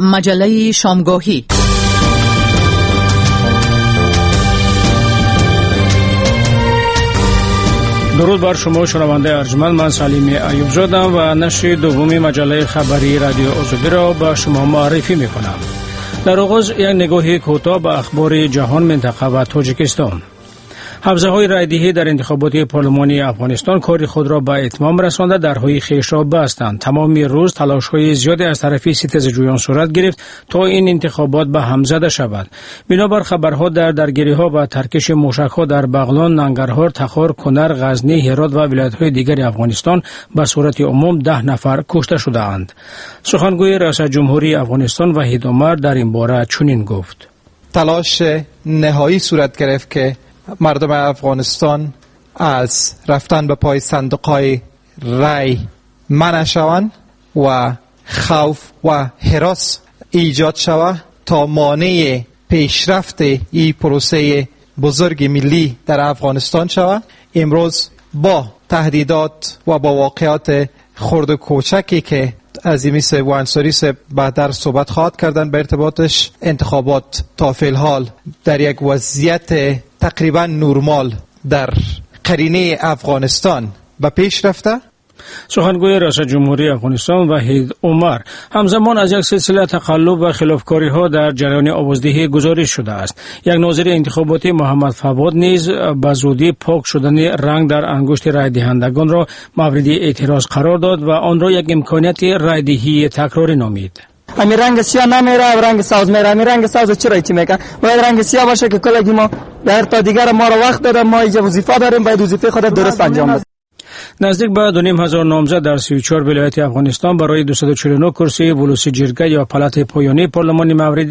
مجله شامگاهی. درود بر شما شنونده ارجمند، من سلیم ایوب زادم و نشر دومی مجله خبری رادیو آزادی را به شما معرفی میکنم. در آغاز یک نگاهی کوتاه به اخبار جهان، منطقه و تاجیکستان. حوزه‌های رایدهی در انتخابات پارلمانی افغانستان کار خود را به اتمام رسانده درهای خویش را بستند. تمام روز تلاش‌های زیادی از طرف ستیزجویان صورت گرفت تا این انتخابات به هم زده شود. بنابر خبرها در درگیری‌ها و ترکش موشک‌ها در بغلان، ننگرهار، تخار، کنر، غزنی، هرات و ولایت‌های دیگر افغانستان به صورت عموم 10 نفر کشته شده‌اند. سخنگوی رئیس جمهوری افغانستان وحید عمر در این باره چنین گفت: تلاش نهایی صورت گرفت که مردم افغانستان از رفتن به پای صندوق‌های رای منع شوند و خوف و هراس ایجاد شود تا مانع پیشرفت این پروسه بزرگ ملی در افغانستان شود. امروز با تهدیدات و با واقعات خرد و کوچکی که عظیمی و انصاری بعدر صحبت خواهد کردن به ارتباطش، انتخابات تا فی الحال در یک وضعیت تقریبا نرمال در قرینه افغانستان به پیش رفته. سخنگوی رئیس جمهوری افغانستان وحید عمر همزمان از یک سلسله تقلب و خلافکاری ها در جریان آوازدهی گزارش شده است. یک ناظر انتخاباتی محمد فواد نیز به زودی پاک شدن رنگ در انگشت رای دهندگان را مورد اعتراض قرار داد و آن را یک امکانیت رای دهی تکراری نامید. امی رنگ سیاه نمیره و رنگ ساز میره. امی رنگ ساز چرا چی میگن؟ باید رنگ سیاه باشه که کلگی ما در تا دیگر ما رو وقت دادن، ما اینجا وظیفه داریم، باید وظیفه خود درست انجام بدیم. نزدیک به 2,500 نامزد در 34 ولایت افغانستان برای 249 کرسی ولوسی جرگه یا پالات پایانی پارلمانی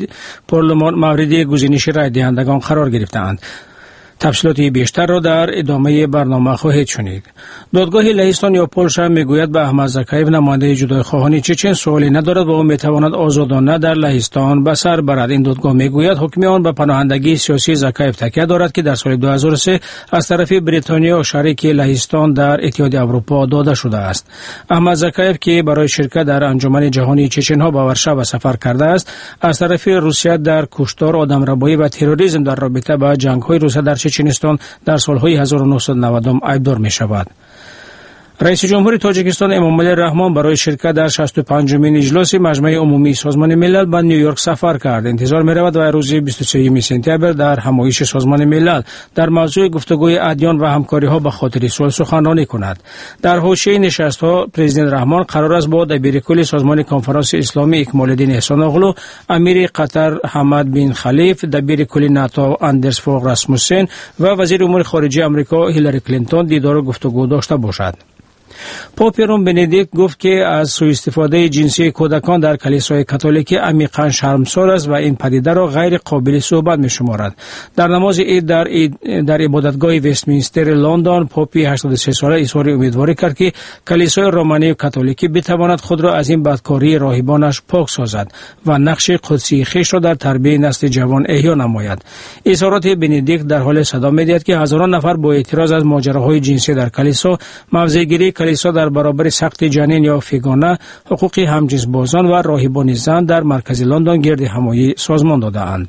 مورد گزینش رای دهندگان قرار گرفتند. تفصیلات بیشتر را در ادامه برنامه خواهید شنید. دادگاه لهستان یا پولشا میگوید به احمد زکایف نماینده جدایخواهان چچن سوالی ندارد و او میتواند آزادانه در لهستان به سر برد. این دادگاه میگوید حکم آن به پناهندگی سیاسی زکایف تکیه دارد که در سال 2003 از طرف بریتانیا و شریک لهستان در اتحادیه اروپا داده شده است. احمد زکایف که برای شرکت در انجمن جهانی چچن ها به ورشو سفر کرده است، از طرف روسیه در کشتار، آدمربایی و تروریسم در رابطه با جنگ‌های روسیه در چچنستان در سالهای 1990 ایبدار می شود. رئیس جمهوری تاجیکستان امامعلی رحمان برای شرکت در 65مین اجلاس مجمع عمومی سازمان ملل به نیویورک سفر کرد. انتظار می رود و روز 23 سپتامبر در همایش سازمان ملل در موضوع گفتگوی ادیان و همکاری ها به خاطر صلح سخنرانی کند. در حوزه نشست ها پرزیدنت رحمان قرار است با دبیرکل سازمان کنفرانس اسلامی اکمالالدین احسان اغلو، امیر قطر حمد بن خلیف، دبیرکل ناتو اندرس فوغ راسموسن و وزیر امور خارجه آمریکا هیلاری کلینتون دیدار و گفتگو داشته باشد. پاپ روم بندیکت گفت که از سوء استفاده جنسی کودکان در کلیسای کاتولیک عمیقاً شرمسار است و این پدیده را غیر قابل صحبت می‌شمارد. در نماز عید در عبادتگاه وستمینستر لندن، پاپ 83 ساله اظهار امیدواری کرد که کلیسای رومانی کاتولیکی بتواند خود را از این بدکاری راهبانش پاک سازد و نقش قدسی خویش را در تربیت نسل جوان احیا نماید. اظهارات بندیکت در حال صدا می‌دهد که هزاران نفر با اعتراض از ماجراهای جنسی در کلیسا، موضع‌گیری کلیسا در برابر سقط جنین یا فیگانه، حقوق همجنسبازان و راهبان زن در مرکز لندن گرد همایی سازمان داده‌اند.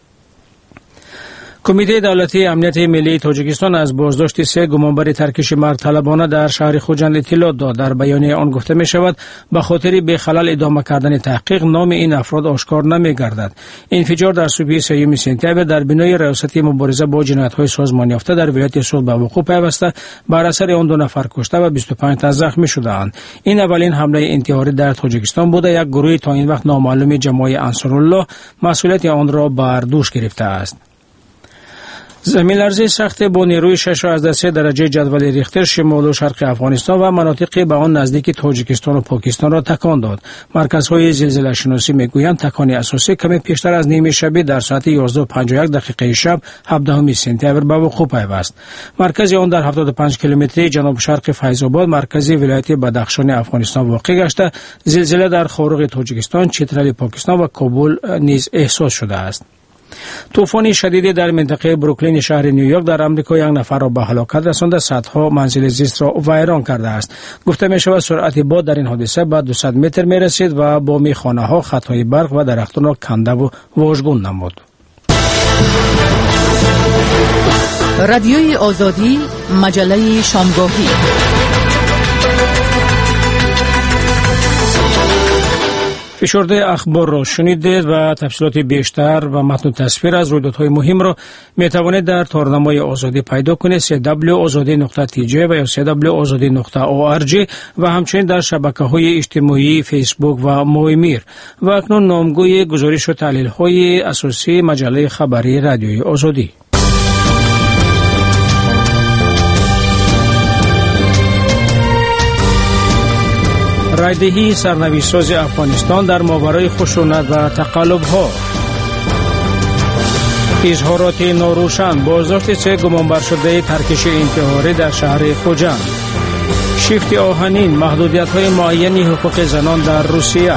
کمیته دولتی امنیت ملی تاجیکستان از بازداشت 3 گمانبر ترکش مرگ طلبانه در شهر خوجند اطلاع داد. در بیانیه آن گفته می شود به خاطر به خلل ادامه کردن تحقیق نام این افراد آشکار نمی گردد. انفجار در صبح 3 سپتامبر در بنای ریاست مبارزه با جنایت‌های سازمان یافته در ولایت سود به وقوع پیوسته، بر اثر آن 2 نفر کشته و 25 تن زخمی شده‌اند. این اولین حمله انتحاری در تاجیکستان بوده. یک گروه تا این وقت نامعلوم جماعت انصارالله مسئولیت آن را بر دوش گرفته است. زمین‌لرزی سخت با نیروی 6.3 درجه جدول ریختر شمال و شرق افغانستان و مناطق به آن نزدیک تاجیکستان و پاکستان را تکان داد. مرکزهای زلزله شناسی میگویند تکان اساسی کمی پیشتر از نیمه شب در ساعت 11:51 شب 17 سپتامبر به وقوع پیوست. مرکز آن در 75 کیلومتری جنوب شرق فیض آباد، مرکز ولایت بدخشان افغانستان واقع گشته. زلزله در خاروق تاجیکستان، چترال پاکستان و کابل نیز احساس شده است. طوفان شدیدی در منطقه بروکلین شهر نیویورک در آمریکا یک نفر را به هلاکت رسانده، صدها منزل زیست را ویران کرده است. گفته می شود سرعت باد در این حادثه به 200 متر می رسید و بامی خانه ها، خطهای برق و درختان را کنده و واژگون نمود. رادیوی آزادی، مجله شامگاهی. فشرده اخبار را شنیدید و تفصیلات بیشتر و متن و تصویر از رویدادهای مهم را می توانید در تارنمای آزادی پیدا کنید www.azadi.tj و یا www.azadi.org و همچنین در شبکه‌های اجتماعی فیسبوک و مویمیر. و اکنون نامگوی گزارش و تحلیل‌های اساسی مجله خبری رادیوی آزادی. رایدهی سرنوشت‌ساز افغانستان در ماورای خشونت و تقلب‌ها. اظهارات ناروشن، بازداشت 3 گمانبر شده ترکش انتحاری در شهر خوجند. شیفت آهنین، محدودیت‌های معینی حقوق زنان در روسیه.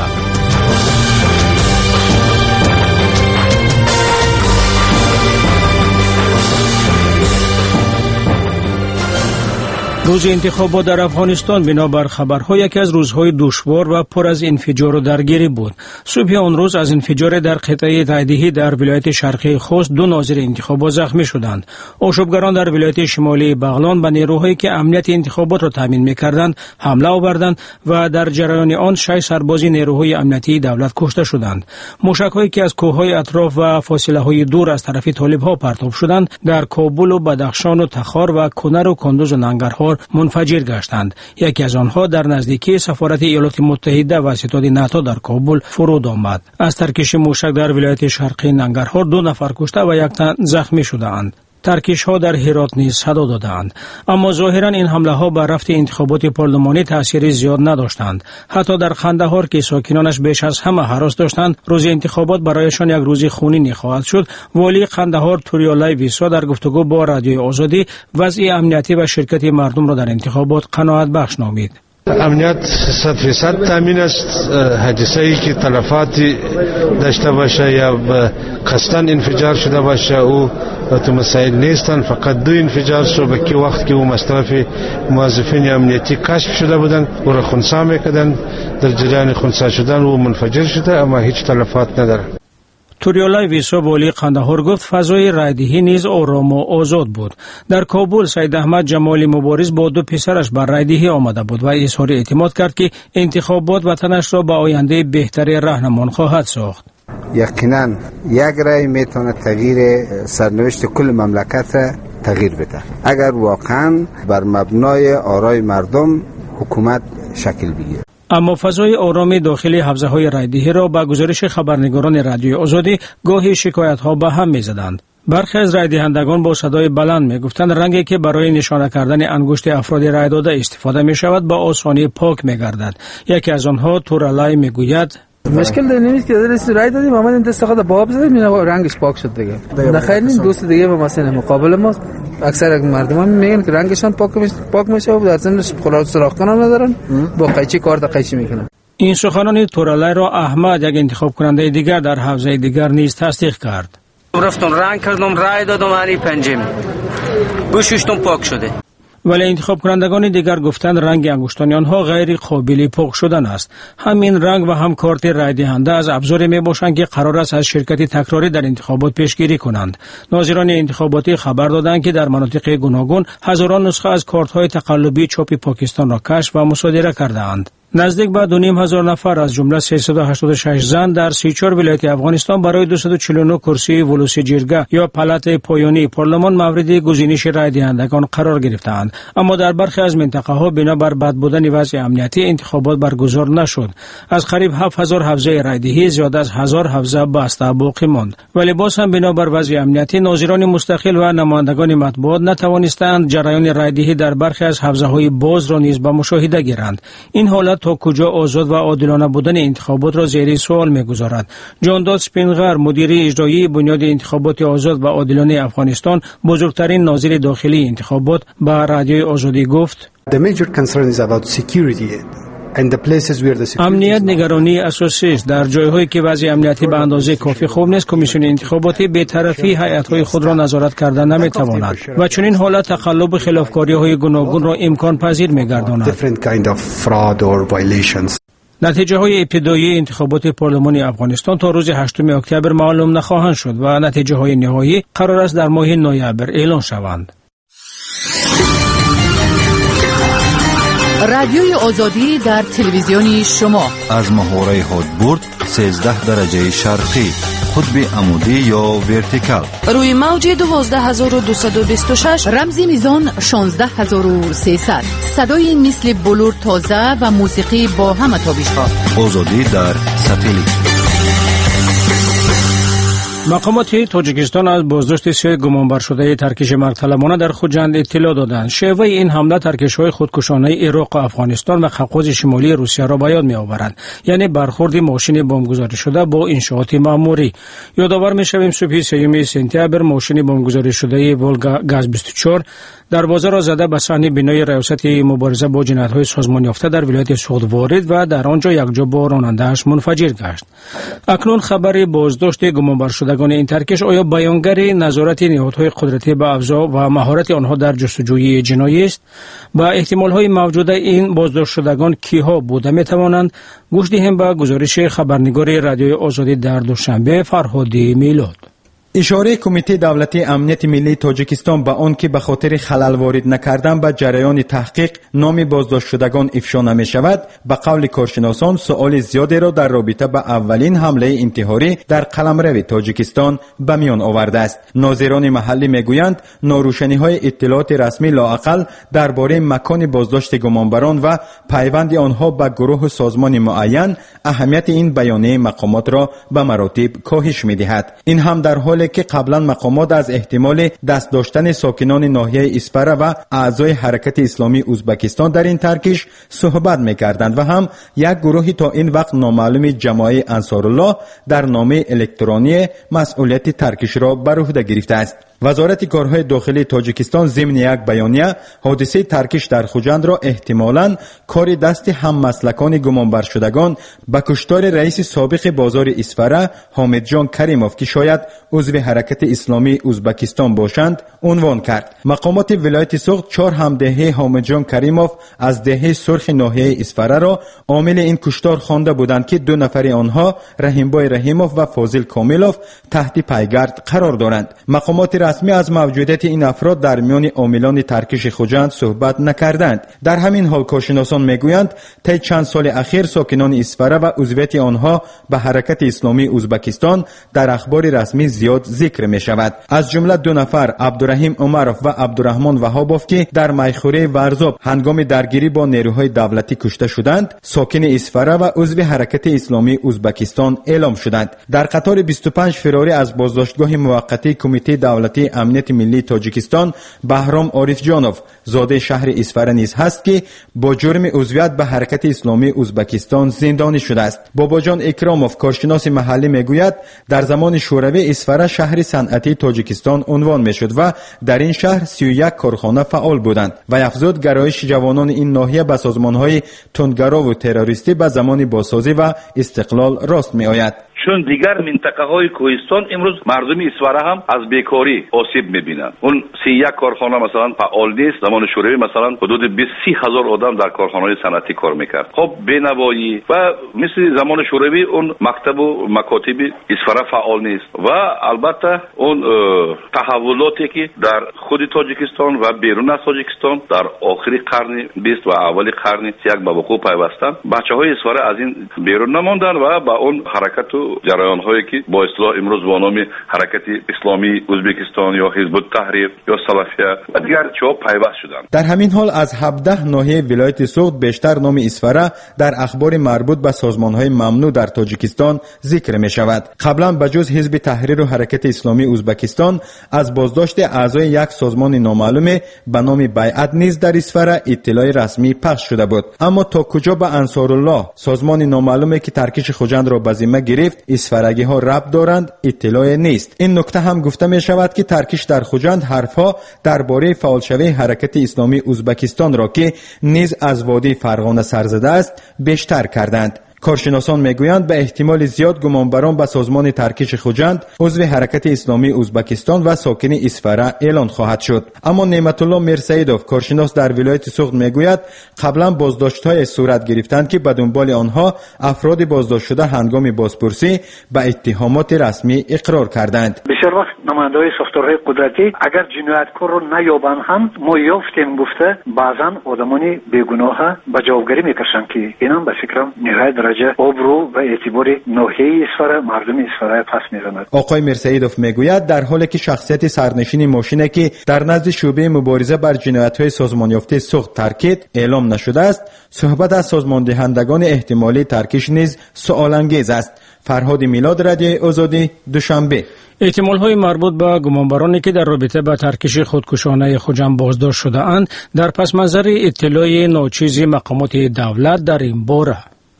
روز انتخابات در افغانستان بنابر خبرها یکی از روزهای دشوار و پر از انفجار و درگیری بود. صبح آن روز از انفجار در قطعه رایدهی در ولایت شرقی خوست 2 ناظر انتخابات زخمی شدند. آشوبگران در ولایت شمالی بغلان به نیروهایی که امنیت انتخابات را تامین می‌کردند حمله آوردند و در جریان آن 6 سرباز نیروهای امنیتی دولت کشته شدند. موشک‌هایی که از کوه‌های اطراف و فاصله‌های دور از طرف طالب‌ها پرتاب شدند در کابل و بدخشان و تخار و کنر و کندوز و ننگرهار منفجر گشتند. یکی از آنها در نزدیکی سفارت ایالات متحده و ستاد ناتو در کابل فرود آمد. از ترکش موشک در ولایت شرقی ننگرهار 2 نفر کشته و 1 تن زخمی شدند. ترکش ها در هرات نیز صدا دادند. اما ظاهرا این حمله ها بر رفت انتخابات پارلمانی تأثیر زیاد نداشتند. حتی در قندهار که ساکنانش بیش از همه هراس داشتند روز انتخابات برایشان یک روز خونین خواهد شد، والی قندهار توریالای ویسا در گفتگو با رادیوی آزادی وضع امنیتی و شرکت مردم را در انتخابات قناعت بخش نامید. امنیت 100% تامین است. حادثه‌ای که تلفاتی داشته باشه یا قصداً انفجار شده باشه او تو مسائل نیستن. فقط 2 انفجار شد که وقت که او مصرف موظفین امنیتی کشف شده بودند او را خنثی میکردند، در جریان خنثی شدن او منفجر شده اما هیچ تلفات نداره. توریالای ویسا والی قندهار گفت فضای رایدهی نیز آرام و آزاد بود. در کابل سید احمد جمالی مبارز با 2 پسرش بر رایدهی آمده بود و اظهار اعتماد کرد که انتخابات وطنش را به آینده بهتر راهنمون خواهد ساخت. یقینا یک رای میتونه تغییر سرنوشت کل مملکت تغییر بده اگر واقعا بر مبنای آرای مردم حکومت شکل بگیره. اما فضای آرام داخل حوزه‌های رایدهی را با گزارش خبرنگاران رادیوی آزادی گاهی شکایت‌ها به هم می‌زدند. برخی از رایدهندگان با صدای بلند می‌گفتند رنگی که برای نشانه کردن انگشت افراد رای داده استفاده می‌شود به آسانی پاک می‌گردد. یکی از آنها تورالای می‌گوید مشکل نمیشه که درست رای دادیم اومدیم دست خود باب زدیم اینا رنگش پاک شد دیگه. نه خیر نیست. دوست دیگه به مثلا مقابل ما اکثر مردم میگن که رنگشان پاک میشه و در ضمن سراغ هم ندارن با قیچی کار قیچی میکنن. این سخنان تورالای را احمد یک انتخاب کننده دیگر در حوزه دیگر نیز تصدیق کرد. رفتم رنگ کردم رای دادم علی پنجم گوششتم پاک شده. ولی انتخاب کنندگان دیگر گفتند رنگ انگشتان آنها غیر قابل پاک شدن است. همین رنگ و هم کارت رای دهنده از ابزاری می باشند که قرار است از شرکت تکراری در انتخابات پیشگیری کنند. ناظران انتخاباتی خبر دادند که در مناطق گوناگون هزاران نسخه از کارت های تقلبی چاپ پاکستان را کشف و مصادره کردند. نزدیک به 2,500 نفر از جمله 386 زن در 34 ولایت افغانستان برای 249 کرسی ولوسی جرگه یا پلات پایانی پارلمان مورد گزینش رای دهندگان قرار گرفتند. اما در برخی از منطقه ها بنابر بد بودن وضع امنیتی انتخابات برگزار نشد. از قریب 7000 حوزه رایدهی زیاده از 1000 حوزه بسته باقی ماند. ولی باز هم بنابر وضع امنیتی ناظران مستقل و نمایندگان مطبوعات نتوانستند جریان رایدهی در برخی از حوزه های باز را نیز به مشاهده گیرند. این حالت تا کجا آزاد و عادلانه بودن انتخابات را زیر سوال می‌گذارد. جانداد سپینغر مدیر اجرایی بنیاد انتخابات آزاد و عادلانه افغانستان بزرگترین ناظر داخلی انتخابات به رادیوی آزادی گفت The major concern is about security امنیت نگرانی اساسی است. در جای‌هایی که وضع امنیتی به اندازه کافی خوب نیست، کمیسیون انتخاباتی به طرفی هیئت‌های خود را نظارت کردن نمی‌تواند و چنین حالت تقلب خلافکاری‌های گوناگون را امکان پذیر می‌گرداند. نتیجه های ابتدایی انتخابات پارلمانی افغانستان تا روز 8 اکتبر معلوم نخواهند شد و نتیجه های نهایی قرار است در ماه نوامبر اعلان شوند. رادیوی آزادی در تلویزیون شما از محوره هادبورد 13 درجه شرقی، قطب عمودی یا ورتیکال، روی موج 12226، رمزی میزان 16300، صدای مثل بلور تازه و موسیقی با همه تابش‌ها. آزادی در ساتلیت. مقامات تاجیکستان از بازداشت 3 گمانبر شده ترکش مرگ‌طلبانه در خوجند اطلاع دادند. شیوه این حمله ترکش‌های خودکشانه عراق و افغانستان و قفقاز شمالی روسیه را به یاد می‌آورند، یعنی برخورد ماشین بمبگذاری شده با انشاءات مأموری. یادآور می‌شویم صبح 3 سپتامبر ماشین بمبگذاری شده ولگا گاز 24 دروازه را زده به صحن بینای ریاست مبارزه با جنایت‌های سازمان یافته در ولایت سوخت وارد و در آنجا یکجا با راننده‌اش منفجر گشت. اکنون خبر بازداشت گمانبر شدگان این ترکش آیا بیانگر نظارت نهادهای قدرتی به ابزار و مهارت آنها در جستجوی جنایی است؟ با احتمال‌های موجود این بازداشت شدگان کیها بوده می‌توانند؟ گوش دهیم به گزارش خبرنگار رادیوی آزادی در دوشنبه فرهادی میلاد. اشاره کمیته دولتی امنیت ملی تاجیکستان به آن که به خاطر خلل وارد نکردن به جریان تحقیق نام بازداشت شدگان افشا نمی شود، به قول کارشناسان سؤال زیادی را در رابطه به اولین حمله انتحاری در قلمرو تاجیکستان به میان آورده است. ناظران محلی میگویند ناروشنی های اطلاعات رسمی لااقل درباره مکان بازداشت گمانبران و پیوند آنها به گروه سازمان معین اهمیت این بیانیه مقامات را به مراتب کاهش می‌دهد. این هم در حالی که قبلا مقامات از احتمال دست داشتن ساکنان ناحیه اسپره و اعضای حرکت اسلامی ازبکستان در این ترکش صحبت می‌کردند و هم یک گروهی تا این وقت نامعلوم جماعه انصارالله در نامه الکترونی مسئولیت ترکش را بر عهده گرفته است. وزارت کارهای داخلی تاجیکستان ضمن یک بیانیه حادثه ترکش در خوجند را احتمالاً کار دست هم مسلکان گمانبر شدگان به کشتار رئیس سابق بازار اسفره حامد جان کریموف که شاید عضو حرکت اسلامی ازبکستان باشند عنوان کرد. مقامات ولایت سوخت 4 همدهه حامد جان کریموف از دهه سرخ ناحیه اسفره را عامل این کشتار خوانده بودند که 2 نفر آنها رحیمبای رحیموف و فاضل کاملوف تحت پیگرد قرار دارند. مقامات رسمی از موجودیت این افراد در میان عاملان ترکش خوجند صحبت نکردند. در همین حال کارشناسان میگویند طی چند سال اخیر ساکنان اسفره و عضویت آنها به حرکت اسلامی ازبکستان در اخبار رسمی زیاد ذکر می شود. از جمله 2 نفر عبدالرحیم عمروف و عبدالرحمن وهابوف که در میخوره ورزاب هنگام درگیری با نیروهای دولتی کشته شدند، ساکن اسفره و عضو حرکت اسلامی ازبکستان اعلام شدند. در قطار 25 فراری از بازداشتگاه موقتی کمیته دولتی امنیت ملی تاجیکستان بهرام عارف جانوف زاده شهر اسفره نیز هست که با جرم عضویت به حرکت اسلامی ازبکستان زندانی شده است. بابا جان اکراموف کارشناس محلی میگوید در زمان شوروی اسفره شهر صنعتی تاجیکستان عنوان میشد و در این شهر 31 کارخانه فعال بودند و افزود گرایش جوانان این ناحیه به سازمان‌های تندگرا و تروریستی به زمان بازسازی و استقلال راست میآید. چون دیگر منطقه‌های کوهستان امروز مردم اسفره هم از بیکاری آسیب می‌بینند. اون 31 کارخانه مثلا فعال نیست. زمان شوروی مثلا حدود 20,000 آدم در کارخانه‌های صنعتی کار می‌کرد. خب بینوایی و مثل زمان شوروی اون مکتب و مکاتب اسفره فعال نیست و البته اون تحولاتی که در خود تاجیکستان و بیرون از تاجیکستان در آخر قرن 20 و اول قرن 31 به وقوع پیوستند. بچه‌های اسفره از این بیرون نماندن و با اون حرکت جریان هایی که با اصطلاح امروز با نام حرکت اسلامی ازبکستان یا حزب التحریر یا سلفیه و دیگر چهار پیوست شدند. در همین حال از 17 ناحیه ولایت سوخت بیشتر نام اسفره در اخبار مربوط به سازمان های ممنوع در تاجیکستان ذکر می شود. قبلا بجز حزب تحریر و حرکت حرکت اسلامی ازبکستان از بازداشت اعضای یک سازمان نامعلوم به نام بیعت نیز در اسفره اطلاع رسمی پخش شده بود. اما تا کجا به انصارالله، سازمان نامعلومی که ترکیش خوجند را به ذمه گرفت، اسفرگی ها ربط دارند اطلاع نیست. این نکته هم گفته می شود که ترکیش در خوجند حرفها درباره فعالشوی حرکت اسلامی ازبکستان را که نیز از وادی فرغانه سرزده است بیشتر کردند. کارشناسان میگویند به احتمال زیاد گمانبران به سازمان ترکیش خوجند عضو حرکت اسلامی ازبکستان و ساکن اسفره اعلان خواهد شد. اما نعمت الله میرسیدوف، کارشناس در ولایت سوخت، میگوید قبلا بازداشت‌های صورت گرفتند که به دنبال آنها افراد بازداشت شده هنگام بازپرسی به اتهامات رسمی اقرار کردند. بسیار وقت نماینده‌های ساختارهای قدرتی اگر جنایتکار را نیابند هم ما یافتیم گفته بعضا آدمانی بیگناه به جوابگری میکشند که اینم به فکرم نهایت آبرو و اعتبار ناحیه اسفره مردم اسفره پس میزند. آقای میرسیدوف میگوید در حالی که شخصیت سرنشین ماشینی که در نزد شعبه مبارزه بر جنایت‌های سازمان یافته سوخت ترکید اعلام نشده است، صحبت از سازمان دهندگان احتمالی ترکیش نیز سؤال انگیز است. فرهاد میلاد، رادیو آزادی، دوشنبه. احتمال‌های مربوط به گمانبرانی که در رابطه با ترکیش خودکشانه خوجند بازداشت شده اند در پس منظر اطلاع ناچیز مقامات دولت در این باره.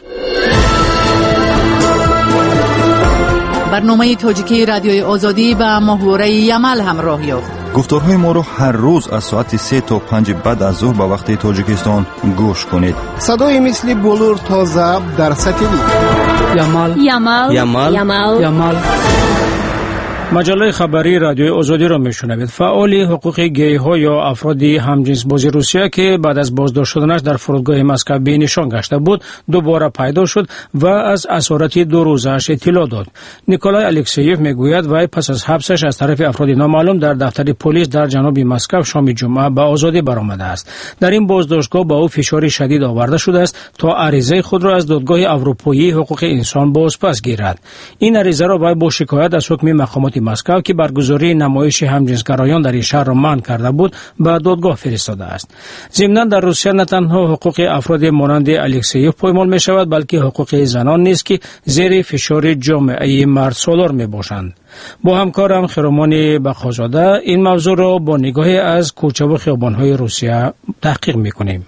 برنامه تاجیکی رادیوی آزادی به محور یمل همراه یافت. گفتارهای ما رو هر روز از ساعت 3 تا 5 بعد از ظهر به وقت تاجیکستان گوش کنید. صدای مثل بلور تازه در ساتلیت. یمل. مجله خبری رادیوی آزادی را میشنوید. فعال حقوق گی ها یا افراد همجنس بازی روسیه که بعد از بازداشت شدنش در فرودگاه مسکو بینشان گشته بود دوباره پیدا شد و از اسارت 2 روزه‌اش اطلاع داد. نیکولای الکسییف میگوید وی پس از حبسش از طرف افراد نامعلوم در دفتر پلیس در جنوب مسکو شام جمعه به آزادی برآمده است. در این بازداشتگاه به او فشار شدید آورده شده است تا عریضه خود را از دادگاه اروپایی حقوق انسان بازپس گیرد. این عریضه را وی با شکایت از حکم مقامات مسکو که برگزاری نمایش همجنسگرایان در این شهر را منع کرده بود به دادگاه فرستاده است. ضمناً در روسیه نه تنها حقوق افراد مانند الکسییف پایمال می شود بلکه حقوق زنان نیز که زیر فشار جامعه مرد سالار می باشند. با همکارم خرامان بخازاده این موضوع را با نگاهی از کوچه و خیابان‌های روسیه تحقیق می کنیم.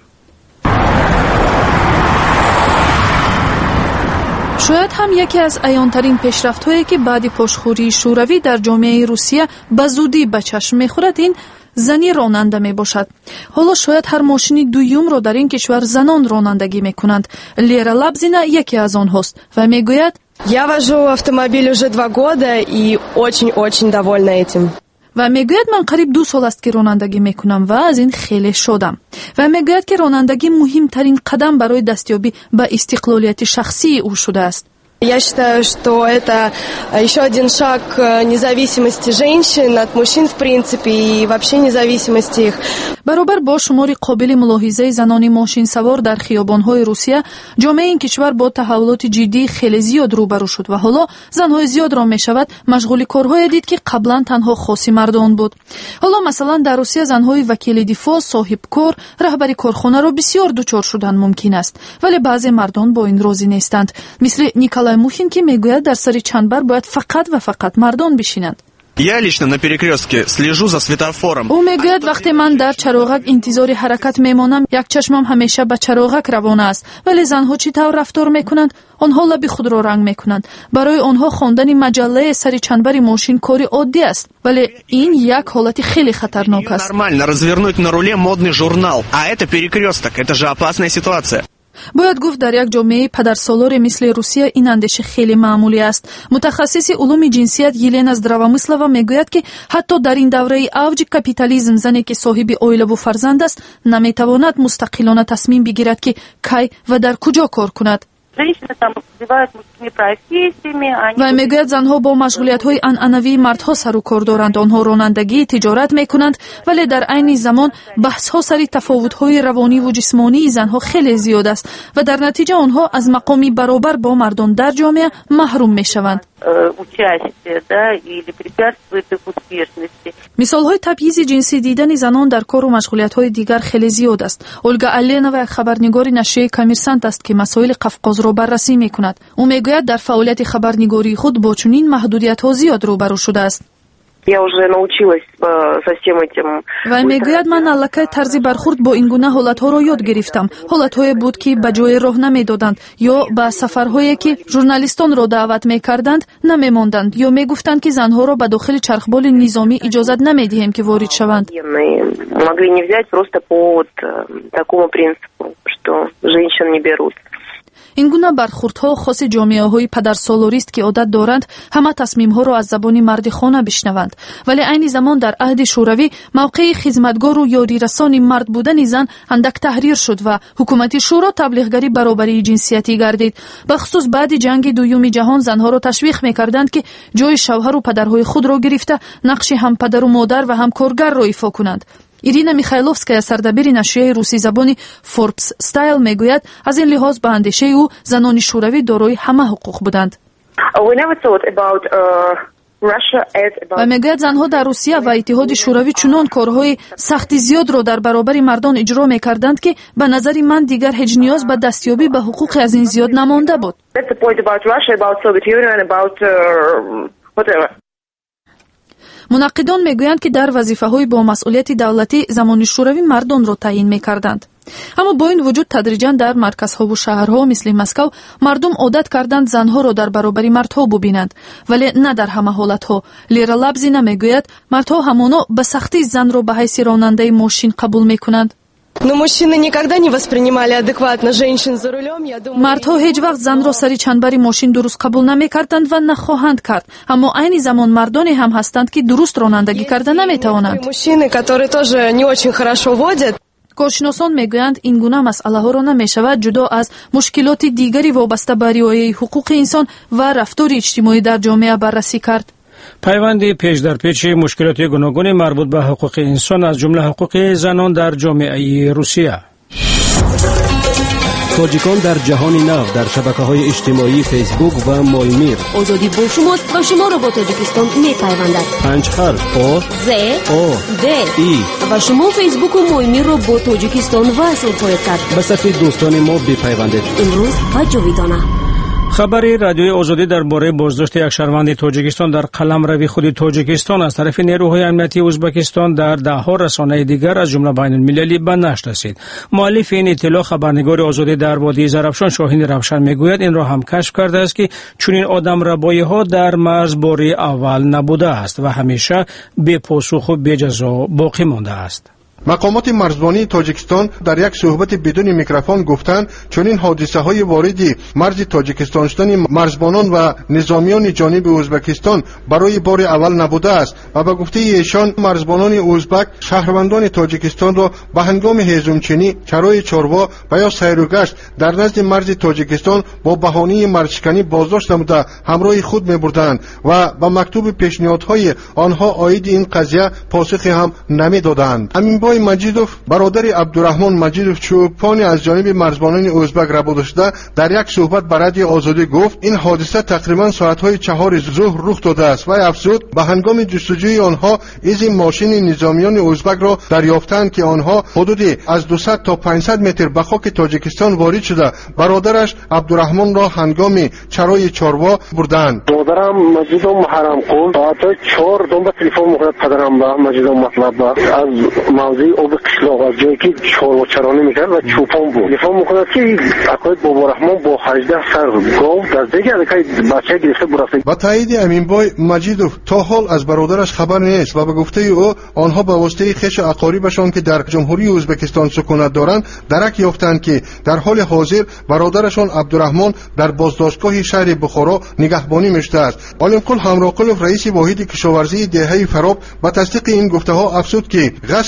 شاید هم یکی از عیان‌ترین پیشرفت‌هایی که بعد پاشخوری شوروی در جامعه روسیه به زودی به چشم می‌خورد این زنی راننده میباشد. حالا شاید هر ماشین دوم را در این کشور زنان رانندگی میکنند. لیرا Лабзина یکی از آنهاست و میگوید Я вожу автомобиль уже 2 года и очень довольна этим. و میگوید من قریب 2 سال است که رانندگی میکنم و از این خیلی شادم. و میگوید که رانندگی مهمترین قدم برای دستیابی به استقلالیت شخصی او شده است. Я считаю, что это еще один шаг к независимости женщин от мужчин в принципе и вообще независимости их. برابر با شماری قابل ملاحظه زنان ماشین سوار در خیابان‌های روسیه، جامعه این کشور با تحولات جدی خیلی زیاد روبرو شد و حالا زن‌های زیاد را می‌شود مشغول کارهای دید که قبلا تنها خاص مردان بود. حالا مثلا در روسیه زن‌های وکیل دفاع، صاحب کار، رهبر کارخانه را بسیار دچار شدن ممکن است، ولی بعضی مردان با این راضی نیستند. مثل نیکولای موخین که میگوید در سر چنبر باید فقط و فقط مردان بشینند. Я лично на перекрестке слежу за светофором. او میگوید وقتی من در چراغک انتظار حرکت میمانم یک چشمم همیشه به چراغک روانه است، ولی زنها چی طور رفتار میکنند؟ آنها لب خود را رنگ میکنند. برای آنها خواندن مجله سر چنبر ماشین کاری عادی است، ولی این یک حالت خیلی خطرناک است. Нормально развернуть на руле модный журнал, а это перекресток, это же опасная ситуация. باید گفت در یک جامعه پدرسالار مثل روسیه این اندیشه خیلی معمولی است. متخصص علوم جنسیت یلنا здравомыслова میگوید که حتی در این دوره اوج کاپیتالیسم زنی که صاحب عائله و فرزند است نمیتواند مستقلانه تصمیم بگیرد که کی و در کجا کار کند. و میگوید زنها با مشغولیت‌های عنعنوی مردها سر و کار دارند. آنها رانندگی، تجارت میکنند، ولی در عین زمان بحث‌ها سر تفاوت‌های روانی و جسمانی زنها خیلی زیاد است و در نتیجه آنها از مقامی برابر با مردان در جامعه محروم میشوند. участия, да, или препятствует их успешности. мисолҳои табъизи ҷинсӣ дидани занон дар кору машғулиятҳои дигар хеле зиёд аст. Ольга Алленова як хабарнигори нашрияи Коммерсант аст ки масоили Қавқозро баррасӣ мекунад. ӯ мегӯяд дар фаъолияти хабарнигории худ бо чунин маҳдудиятҳо зиёд рӯбарӯ шудааст. Я уже научилась со всем этим. Вай мегӯяд ман аллакай тарзи бархурд бо ин гуна ҳолатҳоро ёд гирифтам. ҳолатҳое буд ки ба ҷое роҳ намедоданд ё ба сафарҳое ки журналистонро даъват мекарданд намемонданд ё мегуфтанд ки занҳоро ба дохили чархболи низомӣ иҷозат намедиҳем ки ворид шаванд. Могли не взять просто по такому принципу, что женщин не берут. ин гуна бархурдҳо хоси ҷомеаҳои падарсолорист ки одат доранд ҳама тасмимҳоро аз забони марди хона бишнаванд, вале айни замон дар аҳди шӯравӣ мавқеи хизматгору ёрирасони мард будани зан андак таҳрир шуд ва ҳукумати шӯро таблиғгари баробарии ҷинсиятӣ гардид. бахусус баъди ҷанги дуюми ҷаҳон занҳоро ташвиқ мекарданд ки ҷои шавҳару падарҳои худро гирифта нақши ҳам падару модар ва ҳам коргарро ифо кунанд. Ирина Михайловская, сардабири нашрияи русизабони Forbes Style, мегӯяд аз ин лиҳоз ба андешаи ӯ занони шӯравӣ дорои ҳама ҳуқуқ буданд. ва мегӯяд занҳо дар Русия ва Иттиҳоди шӯравӣ чунон корҳои сахти зиёдро дар баробари мардон иҷро мекарданд ки ба назари ман дигар ҳеҷ ниёз ба дастёбӣ ба ҳуқуқи аз ин зиёд намонда буд. мунаққидон мегӯянд ки дар вазифаҳои бо масъулияти давлатӣ замони шӯравӣ мардонро таъин мекарданд. аммо бо ин вуҷуд тадриҷан дар марказҳову шаҳрҳо мисли Москав мардум одат карданд занҳоро дар баробари мардҳо бубинанд, вале на дар ҳама ҳолатҳо. Лера Лабзина мегӯяд мардҳо ҳамоно ба сахтӣ занро ба ҳайси ронандаи мошин қабул мекунанд. Но мужчины никогда не воспринимали адекватно женщин за рулем. Я думаю, мардҳо ҳеҷ вақт занро сари чанбари мошин дуруст қабул намекарданд ва нахоҳанд кард. аммо айни замон мардоне ҳам ҳастанд ки дуруст ронандагӣ карда наметавонанд. Мужчины, которые тоже не очень хорошо водят. коршиносон мегӯянд ин гуна масъалаҳоро намешавад ҷудо аз мушкилоти дигари вобаста ба риояи ҳуқуқи инсон ва рафтори иҷтимоӣ дар ҷомеа баррасӣ кард. пайванди пешдарпечи мушкилоти гуногуни марбут ба ҳуқуқи инсон аз ҷумла ҳуқуқи занон дар ҷомеаи Русия. тоҷикон дар ҷаҳони нав дар шабакаҳои иҷтимоии фейсбук ва моймир. озодӣ бо шумост ва шуморо бо тоҷикистон мепайвандад. 5 харф о з о д и ва шумо фейсбуку моймирро бо тоҷикистон васл хоҳед кард. ба сафи дӯстони мо бипайвандед. имрӯз ва ҷовидона. хабари радиои озодӣ дар бораи боздошти як шаҳрванди тоҷикистон дар қаламрави худи тоҷикистон аз тарафи нерӯҳои амнияти ӯзбекистон дар даҳҳо расонаи дигар аз ҷумла байнулмилалӣ ба нашр расид. муаллифи ин иттилоъ хабарнигори озодӣ дар водии Зарафшон Шоҳини Равшан мегӯяд инро ҳам кашф кардааст ки чунин одамрабоиҳо дар марз бори аввал набудааст ва ҳамеша бепосуху беҷазо боқӣ мондааст. мақомоти марзбонии тоҷикистон дар як суҳбати бидуни микрофон гуфтанд чунин ҳодисаҳои вориди марзи тоҷикистон шудани марзбонон ва низомиёни ҷониби ӯзбекистон барои бори аввал набудааст ва ба гуфтаи эшон марзбонони ӯзбак шаҳрвандони тоҷикистонро ба ҳангоми ҳезумчинӣ чарои чорво ва ё сайругашт дар назди марзи тоҷикистон бо баҳонаи мардшиканӣ боздошт намуда ҳамроҳи худ мебурданд ва ба мактуби пешниҳодҳои онҳо оиди ин қазия посухе ҳам намедоданд. Маҷидов бародари Абдураҳмон Маҷидов чӯбони аз ҷониби марзбонони ӯзбак рабуда шуда дар як суҳбат ба радиои озодӣ гуфт ин ҳодиса тақрибан соатҳои 4 зуҳр рух додааст. вай афзуд ба ҳангоми ҷустуҷӯи онҳо изи мошини низомиёни ӯзбакро дарёфтанд ки онҳо ҳудуди аз 200 то 500 метр ба хоки тоҷикистон ворид шуда бародараш Абдураҳмонро ҳангоми чарои чорво бурданд. برادرم مجیدم محرم کن ساعت 4 دنبال تلفن میکنه پدرم با مجیدم مطلب از موضوع آب قشلاق از جایی که چارچرانی میکرد و چوپان بود تلفن میکنه که عقاید بابا رحمان با 18 سر گاو در دیگه که بچه گرفته برفته. با تایید امینبای مجیدوف تا حال از برادرش خبر نیست و به گفته او آنها به واسطه خویش و اقاربشان که در جمهوری ازبکستان سکونت دارند درک یافتند که در حال حاضر برادرشان عبدالرحمن در بازداشتگاه شهر بخارا نگهبانی میشده است. عالمقل همراقلوف رئیس واحد کشاورزی دهه فراب با تصدیق این گفته ها افزود که غصب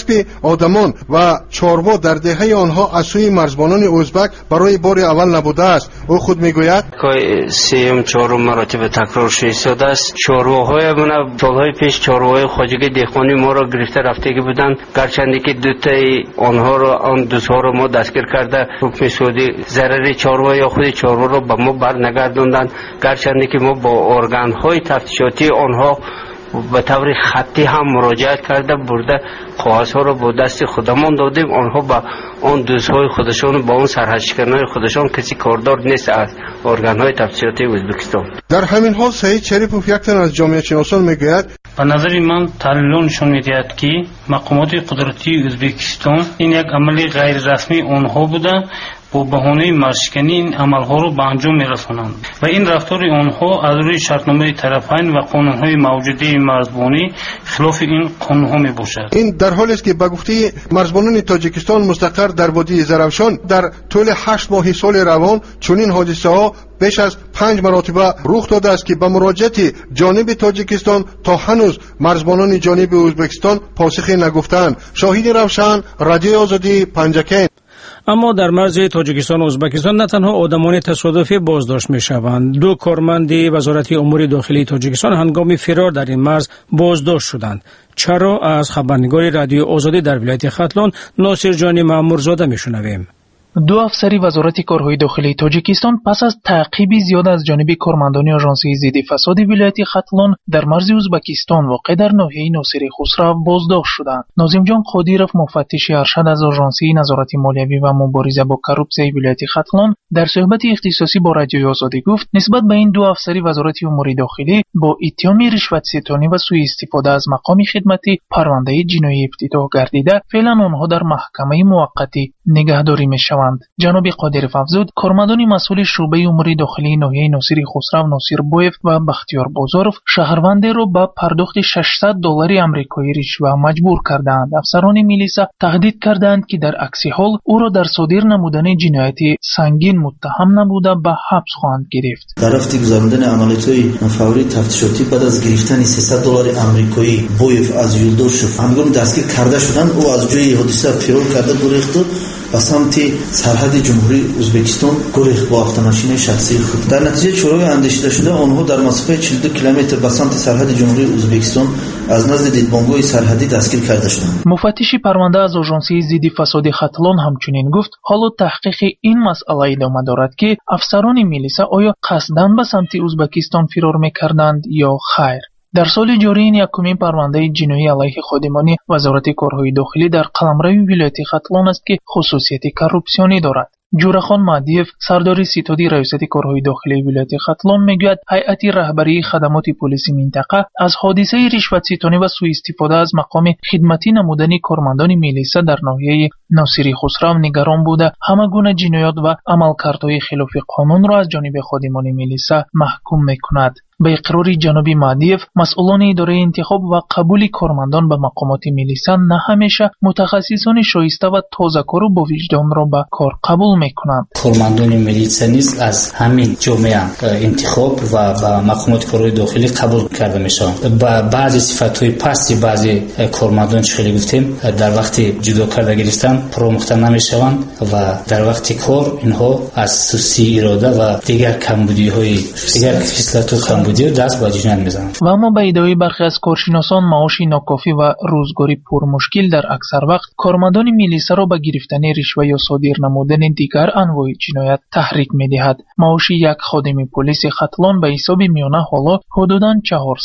آدمان و چاروا در دهه آنها از سوی مرزبانان ازبک برای بار اول نبوده است. او خود میگوید که سیم چهارم مراتب تکرار شده است. چارواهای من سالهای پیش چارواهای خواجگی دهقانی ما را گرفته رفتگی بودند، گرچند که دو تای آنها را آن دوتا را ما دستگیر کرده حکم سعودی ضرر چاروا یا خود چاروا را به ما برنگرداندند، گرچند که ما با ارگان‌های تفتیشاتی آنها به طور خطی هم مراجعت کرده برده کاغذها را با دست خودمان دادیم. آنها با آن دوستهای خودشان با آن سرحدشکنای خودشان کسی کاردار نیست از ارگان‌های تفتیشاتی ازبکستان. در همین حال سعید شریفوف یک تن از جامعه شناسان میگوید به نظر من تحلیل نشان میدهد که مقامات قدرتی ازبکستان این یک عمل غیر رسمی آنها بوده با بهانه مرزشکنی این عملها را به انجام میرسانند و این رفتار آنها از روی شرطنامه طرفین و قانونهای موجوده مرزبانی خلاف این قانونها میباشد. این در حالی است که به گفته مرزبانان تاجیکستان مستقر در وادی زرافشان در طول 8 ماه سال روان چنین حادثه ها بیش از 5 مرتبه رخ داده است که به مراجعت جانب تاجیکستان تا هنوز مرزبانان جانب ازبکستان پاسخی نگفتند. شاهد روشن، رادیو آزادی، پنجکین. اما در مرز تاجیکستان و ازبکستان نه تنها آدمان تصادفی بازداشت میشوند، 2 کارمند وزارت امور داخلی تاجیکستان هنگام فرار در این مرز بازداشت شدند. چرا؟ از خبرنگار رادیو آزادی در ولایت ختلان ناصر جان مامورزاده میشنویم. 2 افسری وزارت کارهای داخلی تاجیکستان پس از تعقیبی زیاد از جانب کارمندان آژانسی ضد فساد ولایت ختلان در مرز ازبکستان واقع در ناحیه ناصری خسرو بازداشت شدند. ناظم جان قادیرов مفتش ارشد از آژانسی نظارت مالیوی و مبارزه با کورپسیای ولایت ختلان در صحبت اختصاصی با رادیو آزادی گفت نسبت به این 2 افسری وزارت امور داخلی با اتهام رشوت ستانی و سوء استفاده از مقام خدمتی پرونده جنایی افتتاح گردیده فعلا آنها در محکمه موقتی نگهداری میشوند. جناب قادیرов افزود کارمندان مسئول شعبه امور داخلی ناحیه ناصری خسرو ناصر بویف و بختیار بازارov شهرونده را به پرداخت $600 آمریکایی رشوه مجبور کردند. افسران میلیسا تهدید کردند که در عکس حال او را در صادر نمودن جنایتی سنگین متهم نبوده به حبس خواهند گرفت. در رفت گذراندن عملیات‌های فوری تفتیشاتی بعد از گرفتن $300 آمریکایی بویف از یولدوش هنگام دستگیر کرده شدند. او از جای حادثه فرار کرده گریخت و سمت سرحد جمهوری ازبکستان گریخت با автомашین شخصی خود. در نتیجه چورای اندیشیده شده آنها در مسافت 42 کیلومتر به سمت سرحد جمهوری ازبکستان از نزد دیدبانگاه سرحدی دستگیر کرده شدند. مفتش پرونده از آژانسی ضد فساد ختلان همچنین گفت حالا تحقیق این مسئله ادامه دارد که افسران میلیسا آیا قصداً به سمت ازبکستان فرار می‌کردند یا خیر. در سال جاری این یکمین پرونده جنایی علیه خادمان وزارت کارهای داخلی در قلمرو ولایت ختلان است که خصوصیت کورپسیونی دارد. جورخان مهدیف سردار ستادی ریاست کارهای داخلی ولایت ختلان میگوید هیئت رهبری خدمات پلیس منطقه از حادثه رشوت ستانی و سوء استفاده از مقام خدمتی نمودن کارمندان میلیسا در ناحیه ناصری خسرو نگران بوده همه گونه جنایات و عملکردهای خلاف قانون را از جانب خادمان میلیسا محکوم میکند. به اقرار جناب مهدیف مسئولان اداره انتخاب و قبول کارمندان به مقامات میلیسا نه همیشه متخصصان شایسته و تازه‌کار و با وجدان را به کار قبول میکنند. کارمندان میلیسا نیز از همین جامعه انتخاب و به مقامات کارهای داخلی قبول کرده میشوند. بعضی صفات‌های پستی بعضی کارمندان چه خیلی گفتیم در وقت جدا کرده گرفتن پروموخته نمیشوند و در وقت کار اینها از سستی اراده و دیگر کمبودی‌های دیگر خصلت‌های دست با جنایت میزنند. و اما به ادعای برخی از کارشناسان معاش ناکافی و روزگاری پرمشکل در اکثر وقت کارمندان میلیسا را به گرفتن رشوه یا صادر نمودن دیگر انواع جنایت تحریک میدهد. معاش یک خادم پلیس ختلان به حساب میانه حالا حدوداً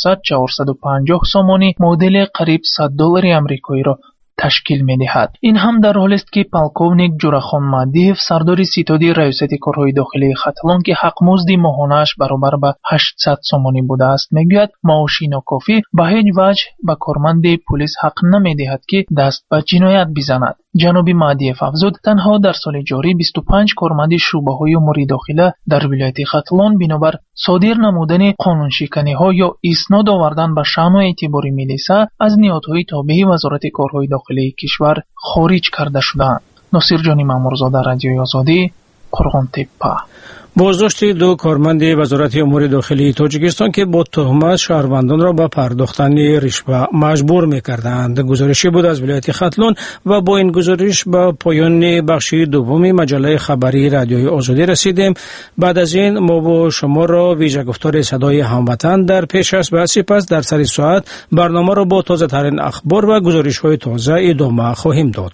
400-450 سامانی معادل قریب $100 آمریکایی را تشکیل می‌دهد. این هم در حالی است که پالکوونیک جورخان مهدیف سردار ستادی ریاست کارهای داخلی ختلان که حق مزد ماهانه‌اش برابر به 800 سامانی بوده است میگوید معاش ناکافی به هیچ وجه به کارمند پلیس حق نمی‌دهد که دست به جنایت بزند. جناب مهدیف افزود تنها در سال جاری 25 کارمند شعبه‌های امور داخلی در ولایت ختلان بنابر صادر نمودن قانون شکنی‌ها یا اسناد آوردن به شأن و اعتبار میلیسا از نهادهای تابع وزارت کارهای داخلی کشور خارج کرده شدند. ناصر جان مامورزاده رادیوی آزادی قرغان تپه. بازداشت دو کارمند وزارت امور داخلی تاجیکستان که با تهمت شهروندان را به پرداختن رشوه مجبور می‌کردند گزارشی بود از ولایت ختلون و با این گزارش به پایان بخش دوم مجله خبری رادیوی آزادی رسیدیم. بعد از این ما با شما را ویژه گفتار صدای هموطن در پیش است و سپس در سر ساعت برنامه را با تازه ترین اخبار و گزارش‌های تازه ادامه خواهیم داد.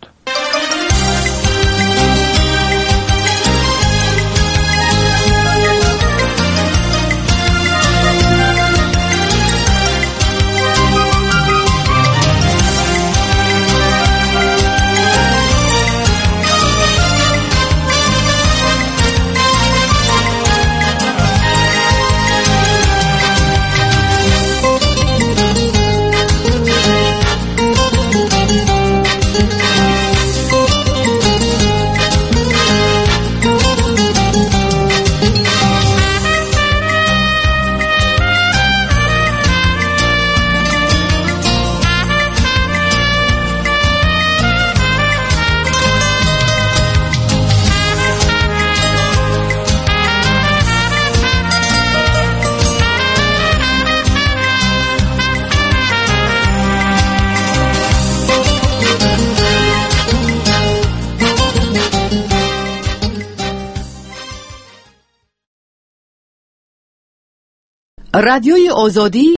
رادیوی آزادی